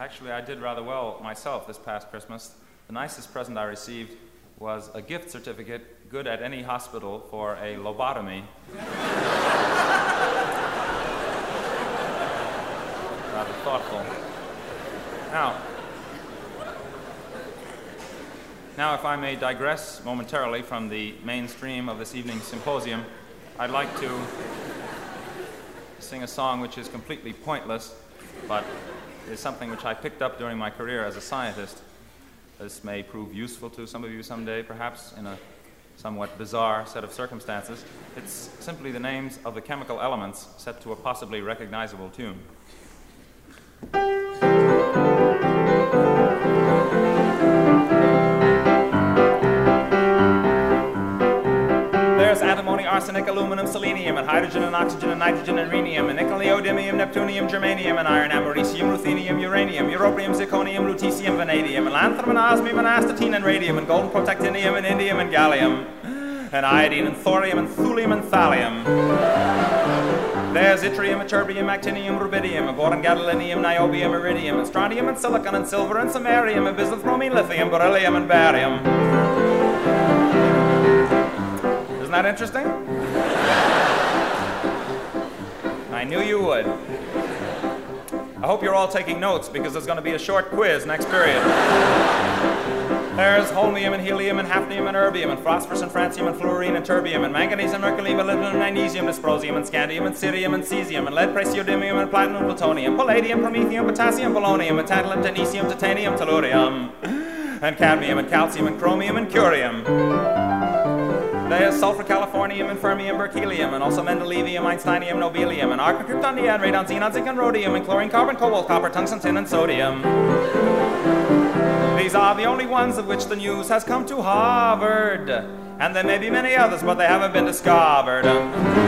Actually, I did rather well myself this past Christmas. The nicest present I received was a gift certificate, good at any hospital, for a lobotomy. Rather thoughtful. Now, if I may digress momentarily from the mainstream of this evening's symposium, I'd like to sing a song which is completely pointless, but is something which I picked up during my career as a scientist. This may prove useful to some of you someday, perhaps in a somewhat bizarre set of circumstances. It's simply the names of the chemical elements set to a possibly recognizable tune. There's antimony, arsenic, aluminum, selenium, and hydrogen, and oxygen, and nitrogen, and rhenium, and nickel, neodymium, neptunium, germanium, and iron, americium, ruthenium, uranium, europium, zirconium, lutetium, vanadium, and lanthanum, and osmium, and astatine, and radium, and golden protactinium, and indium, and gallium, and iodine, and thorium, and thulium, and thallium. There's yttrium, ytterbium, actinium, rubidium, boron, gadolinium, niobium, iridium, and strontium, and silicon, and silver, and samarium, and bismuth, bromine, lithium, beryllium, and barium. Isn't that interesting? I knew you would. I hope you're all taking notes, because there's going to be a short quiz next period. There's holmium, and helium, and hafnium, and erbium, and phosphorus, and francium, and fluorine, and terbium, and manganese, and mercury, molybdenum, and magnesium, dysprosium, and scandium, and cerium, and cesium, and lead, praseodymium, and platinum, plutonium, palladium, promethium, potassium, polonium, and tantalum, technetium, titanium, tellurium, and cadmium, and calcium, and chromium, and curium. There's sulfur, californium, and fermium, berkelium, and also mendelevium, einsteinium, nobelium, and argon, krypton, neon, radon, xenon, zinc, and rhodium, and chlorine, carbon, cobalt, copper, tungsten, tin, and sodium. These are the only ones of which the news has come to Harvard. And there may be many others, but they haven't been discovered.